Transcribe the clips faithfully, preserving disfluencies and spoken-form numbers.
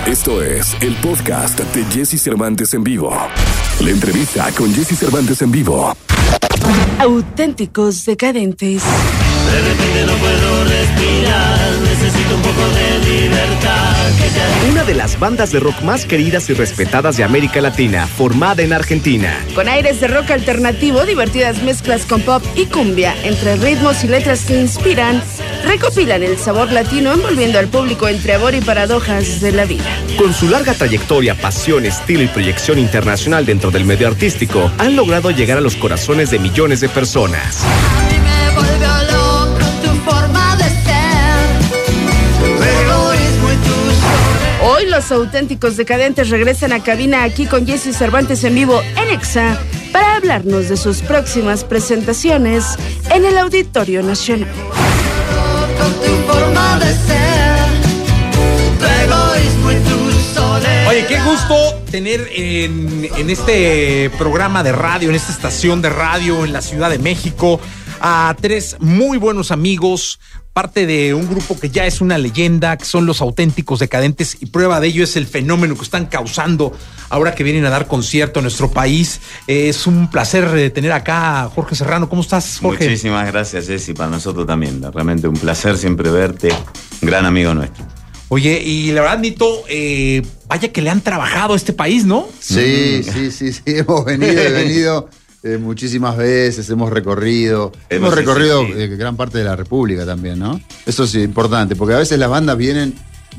Esto es el podcast de Jesse Cervantes en vivo. La entrevista con Jesse Cervantes en vivo. Auténticos decadentes. De repente no puedo respirar, necesito un poco de libertad. Una de las bandas de rock más queridas y respetadas de América Latina, formada en Argentina. Con aires de rock alternativo, divertidas mezclas con pop y cumbia, entre ritmos y letras que inspiran, recopilan el sabor latino envolviendo al público entre amor y paradojas de la vida. Con su larga trayectoria, pasión, estilo y proyección internacional dentro del medio artístico, han logrado llegar a los corazones de millones de personas. A mí me volvió loco tu forma de ser, tu egoísmo y tus... Hoy los auténticos decadentes regresan a cabina aquí con Jesse Cervantes en vivo en Exa para hablarnos de sus próximas presentaciones en el Auditorio Nacional. Con tu forma de ser, tu egoísmo y tu soledad. Oye, qué gusto tener en, en este programa de radio, en esta estación de radio en la Ciudad de México, a tres muy buenos amigos, parte de un grupo que ya es una leyenda, que son los Auténticos Decadentes, y prueba de ello es el fenómeno que están causando ahora que vienen a dar concierto a nuestro país. Eh, es un placer tener acá a Jorge Serrano. ¿Cómo estás, Jorge? Muchísimas gracias, Jessy, para nosotros también. Realmente un placer siempre verte, un gran amigo nuestro. Oye, y la verdad, Nito, eh, vaya que le han trabajado a este país, ¿no? Sí, sí, sí, sí, hemos venido, he venido eh, muchísimas veces, hemos recorrido, hemos, hemos recorrido sí, sí. Eh, gran parte de la República también, ¿no? Eso es importante, porque a veces las bandas vienen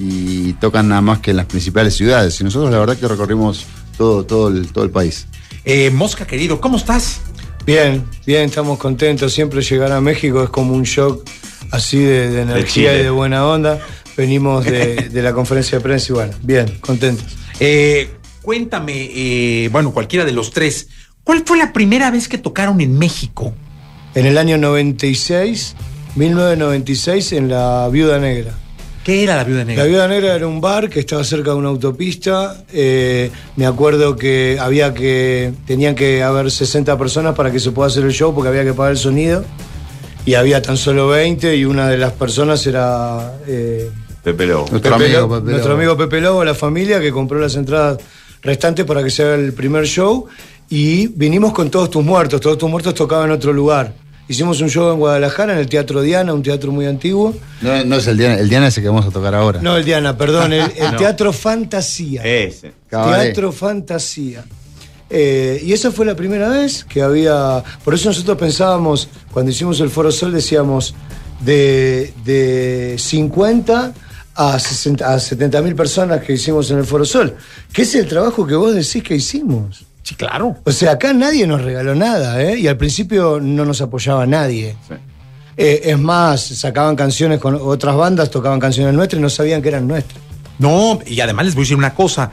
y tocan nada más que en las principales ciudades, y nosotros la verdad que recorrimos todo, todo, el, todo el país. Eh, Mosca, querido, ¿cómo estás? Bien, bien, estamos contentos. Siempre llegar a México es como un shock así de, de energía de y de buena onda. Venimos de, de la conferencia de prensa y bueno, bien, contentos. Eh, cuéntame, eh, bueno, cualquiera de los tres, ¿cuál fue la primera vez que tocaron en México? En el año noventa y seis, mil novecientos noventa y seis, en la Viuda Negra. ¿Qué era la Viuda Negra? La Viuda Negra era un bar que estaba cerca de una autopista. Eh, me acuerdo que había que tenían que haber sesenta personas para que se pueda hacer el show porque había que pagar el sonido. Y había tan solo veinte y una de las personas era... Eh, Pepe Lobo. Nuestro, Pepe amigo, Pepe nuestro amigo Pepe Lobo, la familia que compró las entradas restantes para que se haga el primer show. Y vinimos con Todos Tus Muertos. Todos Tus Muertos tocaban en otro lugar. Hicimos un show en Guadalajara, en el Teatro Diana, un teatro muy antiguo. No, no es el Diana, el Diana es el que vamos a tocar ahora. No, el Diana, perdón, el, el no. Teatro Fantasía. Ese. Teatro Fantasía. Eh, y esa fue la primera vez que había... Por eso nosotros pensábamos, cuando hicimos el Foro Sol, decíamos de, de cincuenta a, sesenta, a setenta mil personas que hicimos en el Foro Sol, que es el trabajo que vos decís que hicimos. Sí, claro. O sea, acá nadie nos regaló nada, ¿eh? Y al principio no nos apoyaba nadie. Sí. Eh, es más, sacaban canciones con otras bandas, tocaban canciones nuestras y no sabían que eran nuestras. No, y además les voy a decir una cosa.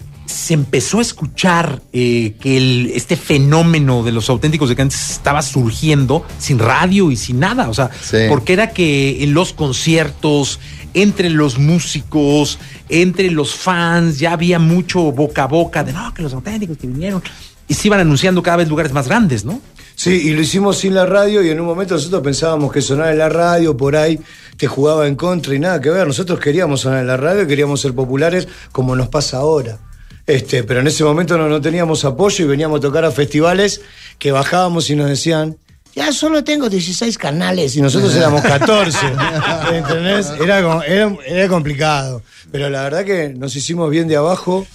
Se empezó a escuchar eh, que el, este fenómeno de los Auténticos Decadentes estaba surgiendo sin radio y sin nada. O sea, sí. Porque era que en los conciertos, entre los músicos, entre los fans, ya había mucho boca a boca de no, que los Auténticos que vinieron. Y se iban anunciando cada vez lugares más grandes, ¿no? Sí, y lo hicimos sin la radio y en un momento nosotros pensábamos que sonar en la radio por ahí te jugaba en contra y nada que ver. Nosotros queríamos sonar en la radio y queríamos ser populares como nos pasa ahora. Este, pero en ese momento no, no teníamos apoyo y veníamos a tocar a festivales que bajábamos y nos decían, ya solo tengo dieciséis canales y nosotros éramos catorce. ¿Entendés? Era, era, era complicado. Pero la verdad que nos hicimos bien de abajo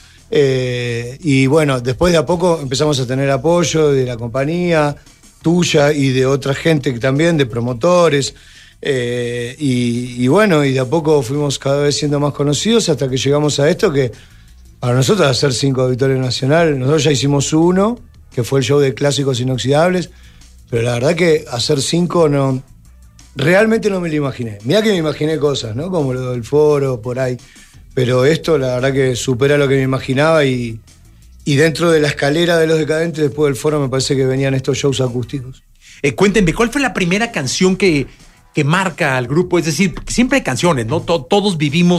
eh, y bueno, después de a poco empezamos a tener apoyo de la compañía, tuya y de otra gente que también, de promotores. Eh, y, y bueno, y de a poco fuimos cada vez siendo más conocidos hasta que llegamos a esto que... Para nosotros hacer cinco Auditorio Nacional, nosotros ya hicimos uno, que fue el show de Clásicos Inoxidables, pero la verdad que hacer cinco no, realmente no me lo imaginé. Mirá que me imaginé cosas, ¿no? Como lo del foro, por ahí, pero esto la verdad que supera lo que me imaginaba y, y dentro de la escalera de los Decadentes, después del foro me parece que venían estos shows acústicos. Eh, cuéntenme, ¿cuál fue la primera canción que, que marca al grupo? Es decir, siempre hay canciones, ¿no? Todos vivimos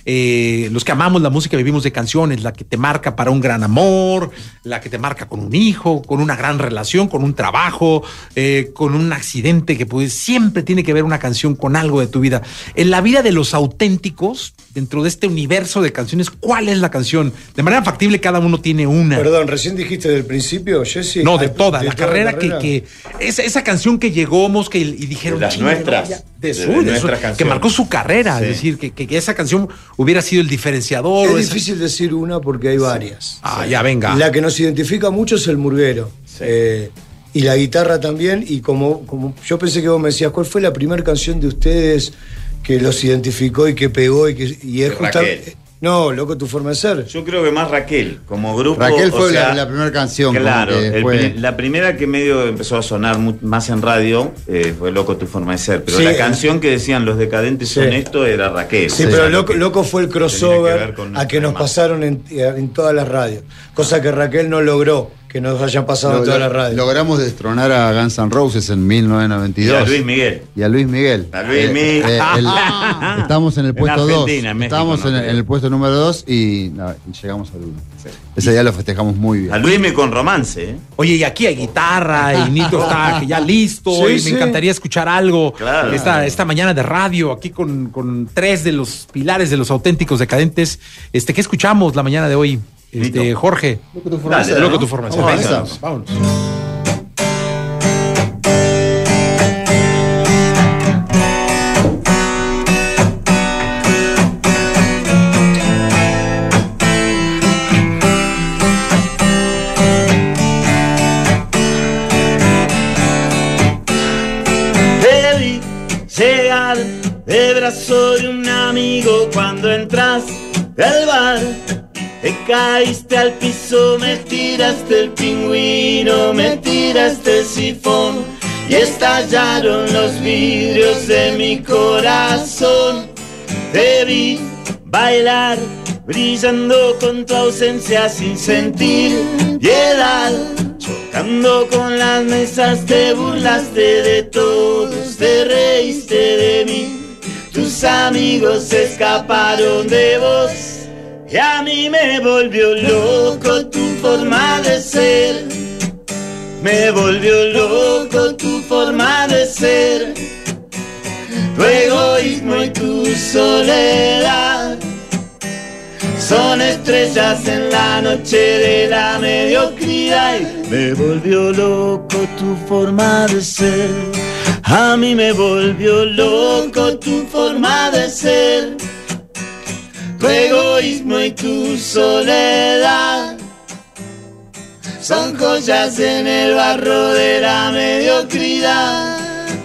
eh, los que amamos la música vivimos de canciones, la que te marca para un gran amor, la que te marca con un hijo, con una gran relación, con un trabajo, eh, con un accidente, que pues siempre tiene que ver una canción con algo de tu vida. En la vida de los auténticos, dentro de este universo de canciones, ¿cuál es la canción? De manera factible cada uno tiene una. Perdón, recién dijiste del principio, Jessy. No, de toda, de la toda carrera, la carrera. que, que esa, esa canción que llegó Mosca y, y dijeron... De las nuestras. No, ya, de, de, su, de de nuestras su, canciones. que marcó su carrera, Sí. es decir, que, que, que esa canción hubiera sido el diferenciador. Es o esa... difícil decir una porque hay varias. Ah, ya venga. La que nos identifica mucho es el murguero. Sí. Eh, y la guitarra también. Y como, como yo pensé que vos me decías, ¿cuál fue la primera canción de ustedes que los identificó y que pegó? Y, que, y es justamente... No, Loco tu forma de ser. Yo creo que más Raquel, como grupo. Raquel o fue sea, la, la primera canción. Claro, como que el fue- pri- la primera que medio empezó a sonar mu- más en radio eh, fue Loco tu forma de ser. Pero Sí, la eh. canción que decían los decadentes Sí. son esto era Raquel. Sí, O sea, pero lo loco, que loco fue el tenía que ver crossover con a que nuestra nos imagen. pasaron en, en todas las radios. Cosa que Raquel no logró que nos hayan pasado lo- en todas lo- las radios. Logramos destronar a Guns N' Roses en mil novecientos noventa y Y dos. a Luis Miguel. Y a Luis Miguel. A Luis Eh, Miguel. eh, el- estamos en el En puesto dos. Argentina, en México, Estábamos no en, el- creo. en el puesto número dos y, no, y llegamos al uno. Ese día lo festejamos muy bien. A Luis Miguel con romance, ¿eh? Oye, y aquí hay guitarra y Nito está ya listo Sí, y sí. me encantaría escuchar algo Claro. esta, esta mañana de radio aquí con, con tres de los pilares de los auténticos decadentes. Este, ¿qué escuchamos la mañana de hoy? Este, Nito. Jorge. Dale, dale, Loco ¿no? tu forma de ser. Vamos, Venga, vamos. vámonos. Te vi llegar de brazo de un amigo cuando entras al bar. Te caíste al piso, me tiraste el pingüino, me tiraste el sifón y estallaron los vidrios de mi corazón. Te vi bailar, brillando con tu ausencia sin sentir piedad. Chocando con las mesas, te burlaste de todos, te reíste de mí. Tus amigos se escaparon de vos y a mí me volvió loco tu forma de ser. Me volvió loco tu forma de ser. Tu egoísmo y tu soledad son estrellas en la noche de la mediocridad. Y me volvió loco tu forma de ser. A mí me volvió loco tu forma de ser. Tu egoísmo y tu soledad son joyas en el barro de la mediocridad.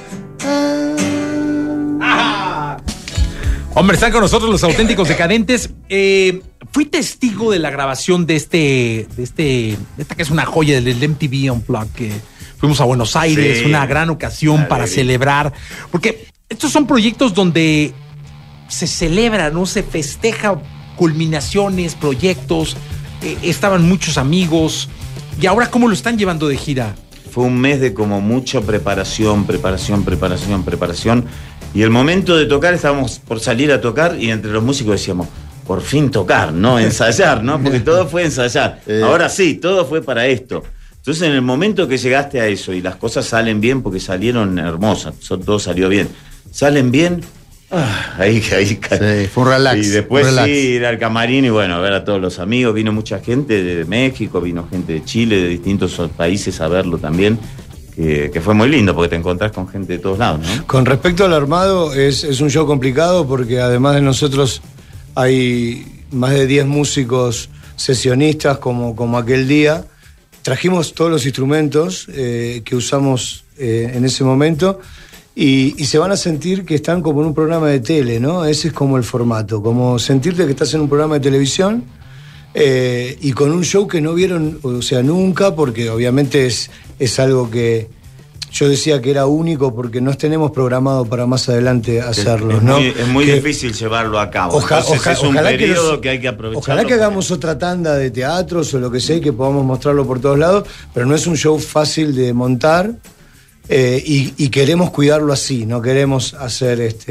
Hombre, están con nosotros los auténticos decadentes. Eh, fui testigo de la grabación de este, de este, de esta que es una joya del M T V Unplugged, que fuimos a Buenos Aires, Sí. una gran ocasión Dale, para bien. celebrar, porque estos son proyectos donde se celebra, ¿no? Se festeja culminaciones, proyectos, eh, estaban muchos amigos, y ahora ¿cómo lo están llevando de gira? Fue un mes de como mucha preparación, preparación, preparación, preparación. Y el momento de tocar, estábamos por salir a tocar y entre los músicos decíamos, por fin tocar, no ensayar, ¿no? Porque todo fue ensayar. Eh. Ahora sí, todo fue para esto. Entonces en el momento que llegaste a eso y las cosas salen bien, porque salieron hermosas, so- todo salió bien, salen bien, ah, ahí, ahí, Sí, fue un relax. y después un relax. sí, ir al camarín y bueno, a ver a todos los amigos. Vino mucha gente de México, vino gente de Chile, de distintos países a verlo también. Que, que fue muy lindo porque te encontrás con gente de todos lados, ¿no? Con respecto al armado, es, es un show complicado porque además de nosotros hay más de diez músicos sesionistas como, como aquel día. Trajimos todos los instrumentos eh, que usamos eh, en ese momento y, y se van a sentir que están como en un programa de tele, ¿no? Ese es como el formato, como sentirte que estás en un programa de televisión eh, y con un show que no vieron, o sea, nunca, porque obviamente es, es algo que yo decía que era único porque no tenemos programado para más adelante hacerlo, es, ¿no? muy, es muy Que- difícil llevarlo a cabo. Oja- Entonces oja- es un ojalá que periodo los- que, hay que aprovechar. Ojalá que hagamos otra tanda de teatros o lo que sea y que podamos mostrarlo por todos lados, pero no es un show fácil de montar eh, y, y queremos cuidarlo así, no queremos hacer este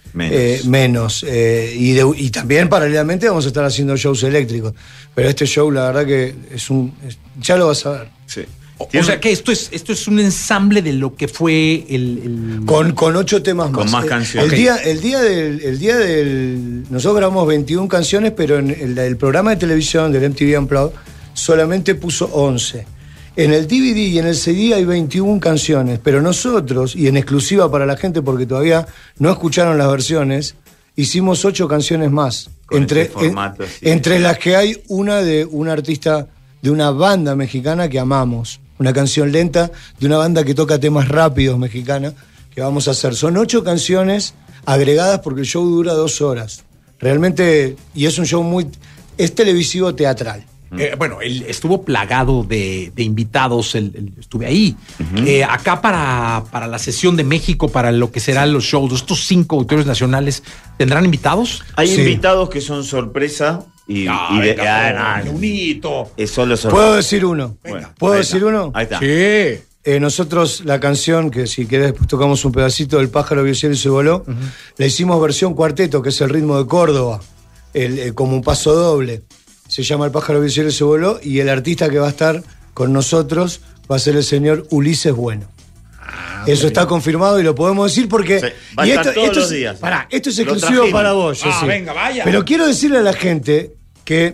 Menos. Eh, menos. Eh, y, de, y también paralelamente vamos a estar haciendo shows eléctricos. Pero este show, la verdad que es un... Es, ya lo vas a ver. Sí. O, o sea que esto es, esto es un ensamble de lo que fue el... el... Con, con ocho temas más. Con más el, canciones. El, Okay. día, el, día del, el día del... Nosotros grabamos veintiuna canciones, pero en el, el programa de televisión del M T V Unplugged solamente puso once. En el D V D y en el C D hay veintiuna canciones, pero nosotros, y en exclusiva para la gente porque todavía no escucharon las versiones, hicimos ocho canciones más. Con Entre, este formato, en, sí. entre las que hay una de un artista de una banda mexicana que amamos. Una canción lenta de una banda que toca temas rápidos mexicana que vamos a hacer. Son ocho canciones agregadas porque el show dura dos horas. Realmente, y es un show muy... es televisivo teatral. Eh, bueno, él estuvo plagado de, de invitados, el, el- estuve ahí. Uh-huh. eh, acá para, para la sesión de México, para lo que serán los shows, estos cinco auditorios nacionales, ¿tendrán invitados? Hay Sí. invitados que son sorpresa y, Ah, y de, venga, ah, qué no, bonito. es solo sorpresa. ¿Puedo decir uno? Bueno, ¿Puedo ahí decir está, uno? Ahí está. Sí. Eh, nosotros la canción, que si querés después tocamos un pedacito del Pájaro vio el cielo y se voló, uh-huh. La hicimos versión cuarteto, que es el ritmo de Córdoba, el, el, como un paso doble. Se llama El Pájaro vio el cielo y se voló, y el artista que va a estar con nosotros va a ser el señor Ulises Bueno. Ah, eso está bien confirmado y lo podemos decir porque... Sí, va a y estar esto, todos esto los es, días. Pará, esto es Lo exclusivo trajimos. para vos. Ah, Jessy. venga, vaya. Pero quiero decirle a la gente que,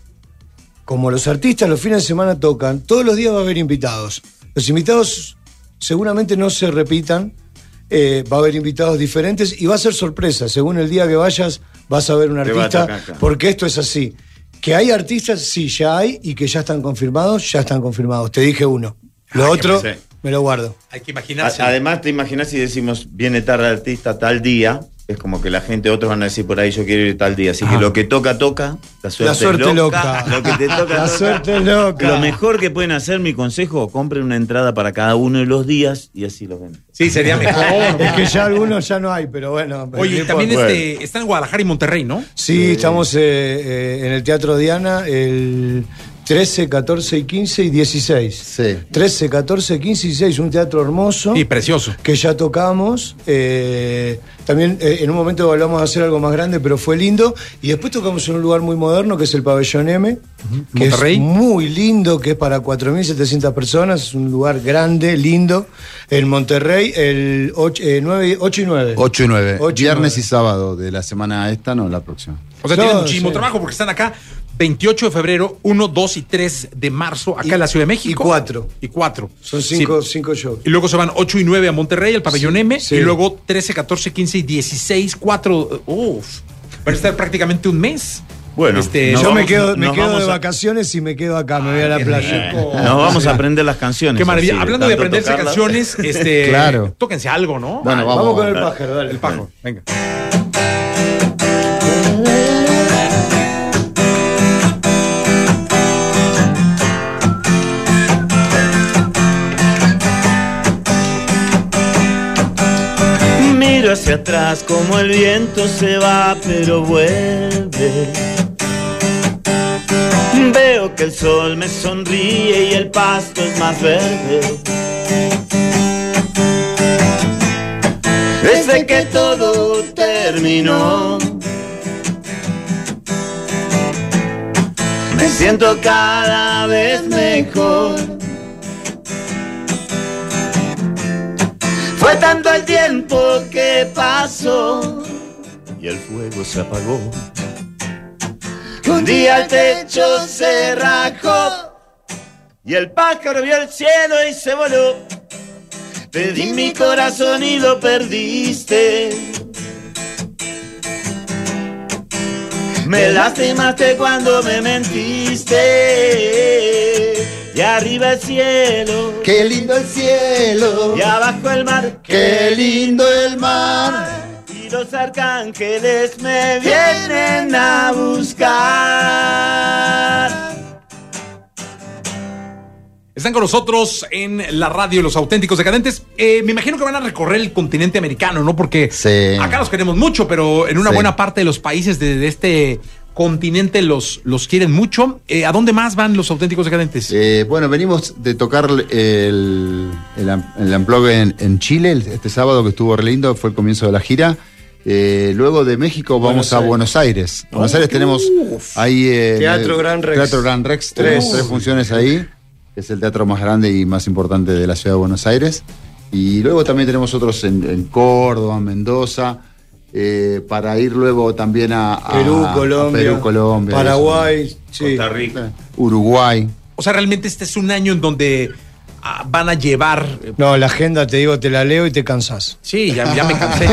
como los artistas los fines de semana tocan, todos los días va a haber invitados. Los invitados seguramente no se repitan, eh, va a haber invitados diferentes y va a ser sorpresa. Según el día que vayas, vas a ver un Te va a artista, tocar acá. porque esto es así. Que hay artistas, sí, ya hay, y que ya están confirmados, ya están confirmados. Te dije uno. Lo Ah, otro, sí. me lo guardo. Hay que A- imaginarse. Además, te imaginas si decimos viene tal artista tal día, es como que la gente, otros van a decir por ahí yo quiero ir tal día. Así Ajá. que lo que toca, toca. La suerte, La suerte es loca. loca. Lo que te toca, La toca. suerte es loca. Lo mejor que pueden hacer, mi consejo, compren una entrada para cada uno de los días y así lo ven. Sí, sería mejor. Es que ya algunos ya no hay, pero bueno. Oye, no también importa. este, está en Guadalajara y Monterrey, ¿no? Sí, estamos eh, eh, en el Teatro Diana el trece, catorce y quince y dieciséis. Sí. trece, catorce, quince y dieciséis, un teatro hermoso. Sí, precioso. Que ya tocamos. eh, también eh, en un momento hablamos de hacer algo más grande, pero fue lindo. Y después tocamos en un lugar muy moderno, que es el Pabellón M, que Monterrey. es muy lindo, que es para cuatro mil setecientas personas. Es un lugar grande, lindo. En Monterrey, el ocho, eh, nueve, ocho y nueve. ocho y nueve. Ocho y Viernes nueve. y sábado de la semana esta, no, la próxima. O sea, No, tienen muchísimo sí. trabajo porque están acá veintiocho de febrero, uno, dos y tres de marzo, acá Y- en la Ciudad de México. y cuatro. Y cuatro. Son cinco, Sí. cinco shows. Y luego se van ocho y nueve a Monterrey, al Pabellón Sí, M. sí. Y luego trece, catorce, quince y dieciséis, cuatro. Uf. Van a estar prácticamente un mes. Bueno, Este, nos Yo vamos- me quedo, me nos quedo vamos de a- vacaciones y me quedo acá, me voy a Ay, la qué playa. rico. Nos vamos a aprender las canciones. Qué maravilla. así, Hablando de tanto aprenderse tocarlas. canciones, este. Claro. Tóquense algo, ¿no? Bueno, Vamos, vamos. con el pájaro, dale. El pájaro. Venga. Miro hacia atrás como el viento se va pero vuelve. Veo que el sol me sonríe y el pasto es más verde. Desde que todo terminó, me siento cada vez mejor. Fue tanto el tiempo que pasó y el fuego se apagó. Un día el techo se rajó y el pájaro vio el cielo y se voló. Te di mi corazón y lo perdiste. Me lastimaste cuando me mentiste. Y arriba el cielo, Qué lindo el cielo. y abajo el mar, Qué lindo el mar. y los arcángeles me vienen a buscar. Están con nosotros en la radio Los Auténticos Decadentes. Eh, me imagino que van a recorrer el continente americano, ¿no? Porque Sí. acá los queremos mucho, pero en una Sí. buena parte de los países de, de este continente los, los quieren mucho. Eh, ¿A dónde más van Los Auténticos Decadentes? Eh, bueno, venimos de tocar el, el, am- el Unplugged en, en Chile el- este sábado, que estuvo re lindo, fue el comienzo de la gira. Eh, luego de México vamos Buenos a Aires. Buenos Aires. Oh, Buenos Aires tenemos uf. ahí... eh, Teatro Gran Rex. Teatro Gran Rex, Tres. tenemos tres funciones ahí. Es el teatro más grande y más importante de la ciudad de Buenos Aires. Y luego también tenemos otros en, en Córdoba, en Mendoza, eh, para ir luego también a, a Perú, a Colombia, Perú, Colombia, Paraguay, eso. sí. Costa Rica. Uruguay. O sea, realmente este es un año en donde ah, van a llevar. eh, No, la agenda, te digo, te la leo y te cansás. Sí, ya, ya me cansé.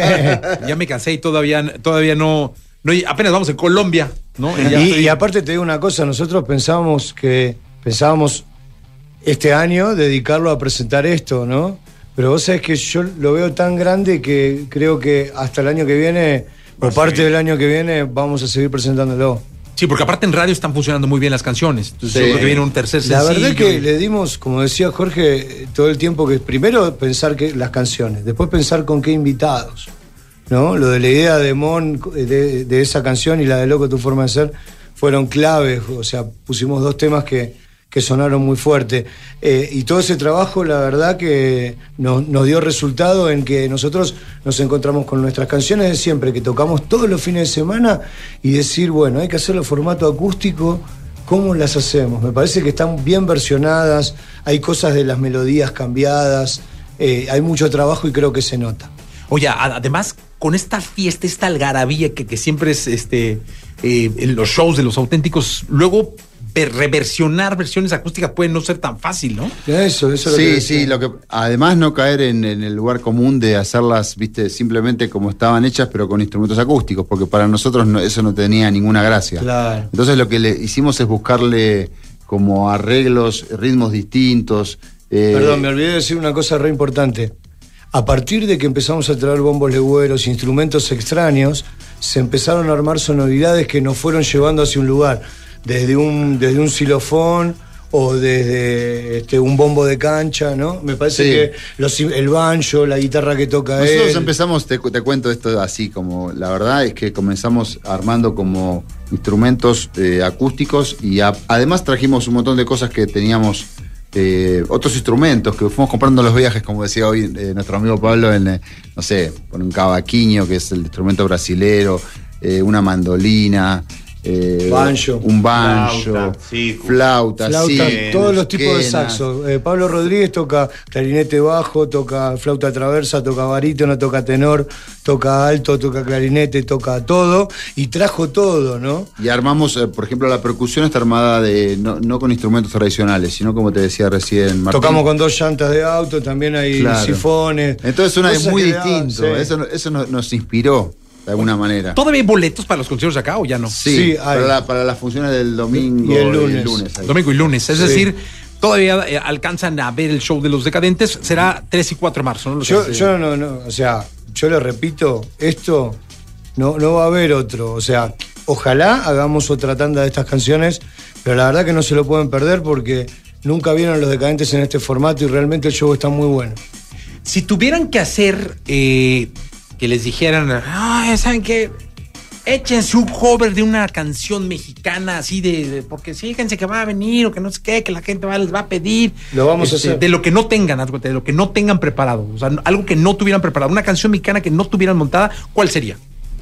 ya me cansé y todavía, todavía no, no. Apenas vamos en Colombia, ¿no? Y ya Y, estoy- y aparte te digo una cosa, nosotros pensábamos que pensábamos este año dedicarlo a presentar esto, ¿no? Pero vos sabés que yo lo veo tan grande que creo que hasta el año que viene, o parte del año que viene, vamos a seguir presentándolo. Sí, porque aparte en radio están funcionando muy bien las canciones. Entonces Sí. yo creo que viene un tercer La sencillo. verdad que y- le dimos, como decía Jorge, todo el tiempo que primero pensar que las canciones, después pensar con qué invitados, ¿no? Lo de la idea de Mon, de, de esa canción y la de Loco tu forma de ser, fueron claves. O sea, pusimos dos temas que, que sonaron muy fuerte. Eh, y todo ese trabajo, la verdad que nos, nos dio resultado en que nosotros nos encontramos con nuestras canciones de siempre, que tocamos todos los fines de semana, y decir, bueno, hay que hacerlo en formato acústico. ¿Cómo las hacemos? Me parece que están bien versionadas, hay cosas de las melodías cambiadas, eh, hay mucho trabajo y creo que se nota. Oye, a- además, con esta fiesta, esta algarabía que, que siempre es este eh, en los shows de los auténticos, luego ver- reversionar versiones acústicas puede no ser tan fácil, ¿no? Eso, eso es lo que Sí, decía. sí, lo que además no caer en, en el lugar común de hacerlas, viste, simplemente como estaban hechas, pero con instrumentos acústicos, porque para nosotros no- eso no tenía ninguna gracia. Claro. Entonces lo que le hicimos es buscarle como arreglos, ritmos distintos. eh, Perdón, me olvidé de decir una cosa re importante. A partir de que empezamos a traer bombos legüeros, instrumentos extraños, se empezaron a armar sonoridades que nos fueron llevando hacia un lugar. Desde un, desde un xilofón o desde este, un bombo de cancha, ¿no? Me parece Sí. que los, el banjo, la guitarra que toca Nosotros él. empezamos, te, te cuento esto así, como la verdad es que comenzamos armando como instrumentos eh, acústicos y a- además trajimos un montón de cosas que teníamos, eh, otros instrumentos que fuimos comprando en los viajes, como decía hoy eh, nuestro amigo Pablo, en, eh, no sé, con un cavaquinho, que es el instrumento brasilero, eh, una mandolina. Eh, Banjo. un banjo, Flauta, sí, flauta, Flauta, sí, todos los tipos de quenas. saxo. Eh, Pablo Rodríguez toca clarinete bajo, toca flauta traversa, toca barítono, toca tenor, toca alto, toca clarinete, toca todo y trajo todo, ¿no? Y armamos, eh, por ejemplo, la percusión está armada de no, no con instrumentos tradicionales, sino como te decía recién, Martín. Tocamos con dos llantas de auto, también hay Claro. sifones. Entonces una es Cosas muy que le daban, distinto. sí. Eso, eso nos, nos inspiró de alguna manera. ¿Todavía hay boletos para los conciertos de acá o ya no? Sí, Sí, para, hay. la- para las funciones del domingo Y el lunes. ahí. Domingo y lunes. Es Sí. decir, todavía eh, alcanzan a ver el show de los decadentes. Será tres y cuatro de marzo, ¿no? Lo Yo, sé. yo no, no, o sea, yo le repito, esto no, no va a haber otro. O sea, ojalá hagamos otra tanda de estas canciones, pero la verdad que no se lo pueden perder porque nunca vieron los decadentes en este formato y realmente el show está muy bueno. Si tuvieran que hacer eh, que les dijeran, "Ay, ¿saben qué? Échense un cover de una canción mexicana así de, de- porque fíjense que va a venir o que no sé qué, que la gente va, les va a pedir. Lo vamos a Este, hacer. De lo que no tengan, haz de cuenta, de lo que no tengan preparado. O sea, algo que no tuvieran preparado. Una canción mexicana que no tuvieran montada, ¿cuál sería?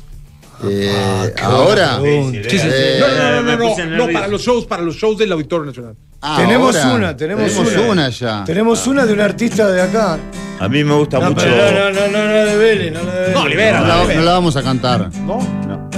Eh, Ah, qué ahora. buena pregunta. Sí, sí, sí. Eh, no, no, no, me no, no, puse no, nervioso. para los shows, para los shows del Auditorio Nacional. tenemos ahora. una, tenemos, una. una ya. Tenemos una de un artista de acá. A mí me gusta No, mucho. pero no, no, no, no, no de Vélez, no la de Vélez. No, libera, No la, no la vamos a cantar. ¿No? No.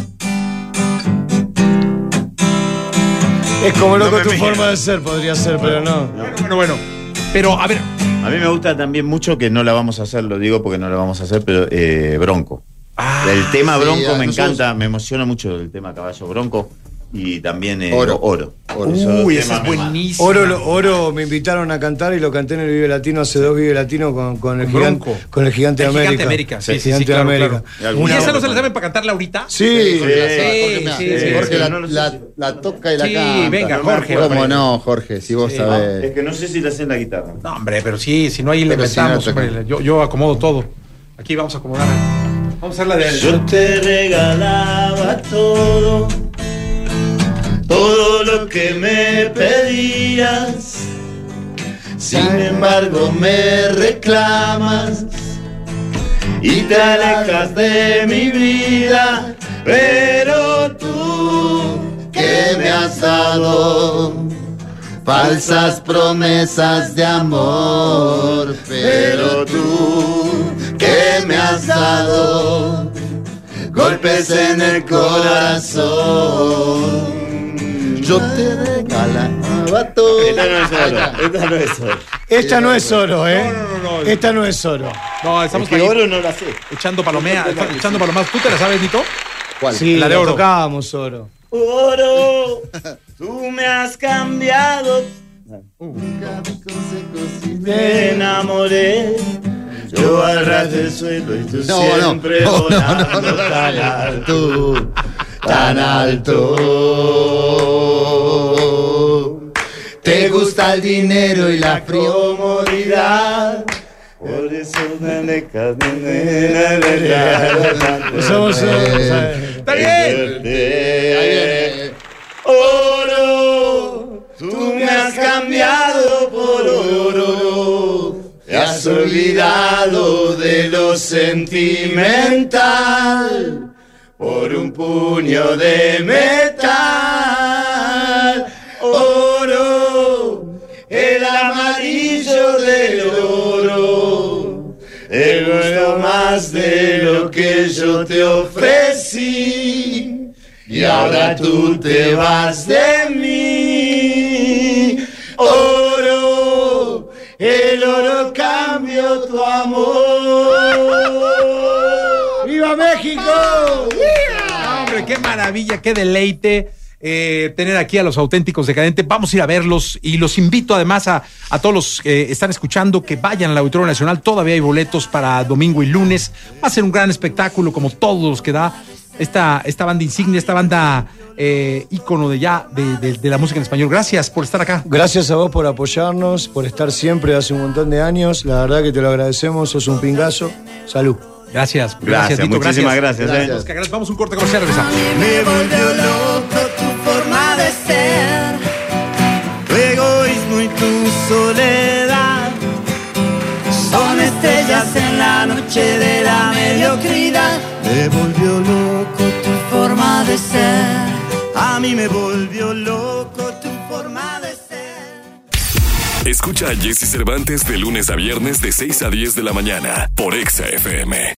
Es como loco No me tu mires. forma de ser, podría ser, pero no. Bueno, bueno, bueno. Pero, a ver, A mí me gusta también mucho, que no la vamos a hacer, lo digo porque no la vamos a hacer, pero eh, Bronco. Ah, el tema sí, Bronco a me nosotros- encanta, me emociona mucho el tema Caballo Bronco y también eh, Oro. Oro. Oro. Esos uy, temas esa es me buenísima. Oro, lo- Oro me invitaron a cantar y lo canté en el Vive Latino hace dos Vive Latino con, con el, Con gigante, Bronco. con el Gigante de El América. Gigante de América, sí, El sí, sí, Gigante de claro, América. claro. Una- ¿Y esa no Una- se la saben para cantarla ahorita? Sí, Jorge, la- Sí, Jorge, me- sí, eh, sí, Jorge sí, la, no lo sé la- si- la toca y la Sí, canta. venga, no me Jorge. acuerdo. ¿Cómo no, Jorge? Si vos Sí. sabés. Es que no sé si la sé en la guitarra. No, hombre, pero sí, si no ahí le Pero si no, metamos, toca. hombre, yo, yo acomodo todo. Aquí vamos a acomodar. Vamos a hacer la de... Yo te regalaba todo, todo lo que me pedías. Sin embargo me reclamas y te alejas de mi vida, pero tú que me has dado falsas promesas de amor, pero tú que me has dado golpes en el corazón. Yo te regalaba todo. Esta no es oro. Esta no es oro. Esta no es oro, ¿eh? No, no, no, no. Esta no es oro. No, estamos Es que ahí oro no la sé. echando palomea, echando palomas. ¿Tú te la sabes, Nito? ¿Cuál? Sí, La de la oro. tocábamos oro. Oro, tú me has cambiado, me enamoré. Yo al ras del suelo y tú No, siempre no, no, volando no, no, no, tan no. alto, Tan alto. Te gusta el dinero y la comodidad. Por eso me alejas Somos, ¡Está bien! de oro, tú me has cambiado por oro. Te has olvidado de lo sentimental por un puño de metal. Oro, el amarillo del oro, te gusto más de lo que yo te ofrecí y ahora tú te vas de mí. Oro, el oro cambió tu amor. ¡Viva México! No, hombre, qué maravilla, qué deleite eh, tener aquí a los auténticos decadentes. Vamos a ir a verlos y los invito además a, a todos los que están escuchando que vayan al Auditorio Nacional. Todavía hay boletos para domingo y lunes. Va a ser un gran espectáculo como todos los que da esta, esta banda insignia, esta banda eh, ícono de ya de, de, de la música en español. Gracias por estar acá. Gracias a vos por apoyarnos, por estar siempre hace un montón de años. La verdad que te lo agradecemos, sos un pingazo. Salud. Gracias, Gracias, Tito, muchísimas gracias. Gracias. eh. Oscar, gracias. Vamos a un corte comercial, regresamos. Me volvió loco tu forma de ser, tu egoísmo y tu soledad. Son estrellas en la noche de la mediocridad. Me volvió loco tu forma de ser. A mí me volvió loco tu forma de ser. Escucha a Jesse Cervantes de lunes a viernes de seis a diez de la mañana por Exa F M.